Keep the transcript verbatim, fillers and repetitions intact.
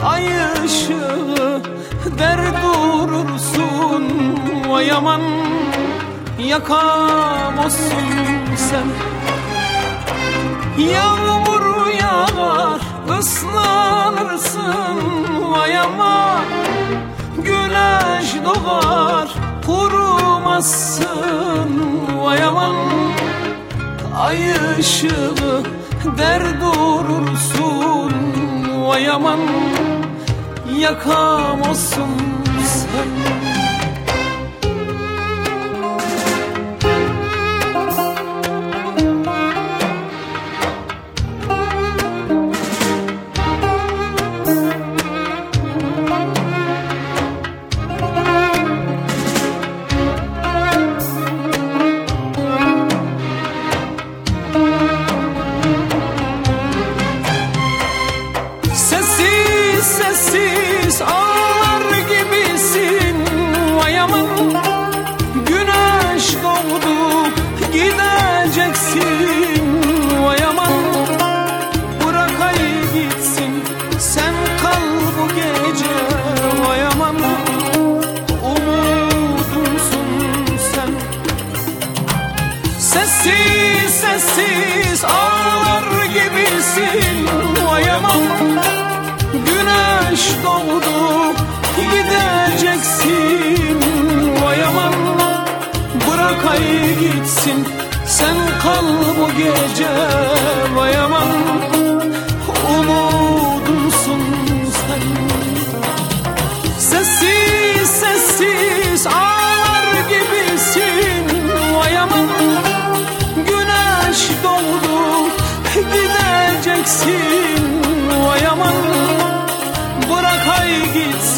ay ışığı der durursun. Vay aman yakamazsın sen. Yağmur yağar ıslanırsın. Vay aman güneş doğar kurumazsın. Vay aman ay ışığı der durursun. Vay aman yakamazsın sen. Sessiz ağlar gibisin. Vay aman güneş doğdu gideceksin. Vay aman bırak ay gitsin, sen kal bu gece. Vay aman umudumsun sen. Sessiz sessiz ağlar gibisin. Vay aman güneş doğdu gideceksin. Vay aman bırak ay gitsin, sen kal bu gece. Vay aman umudumsun sen. Sessiz sessiz ağlar gibisin. Vay aman güneş doğdu gideceksin. Vay aman bırak ay gitsin,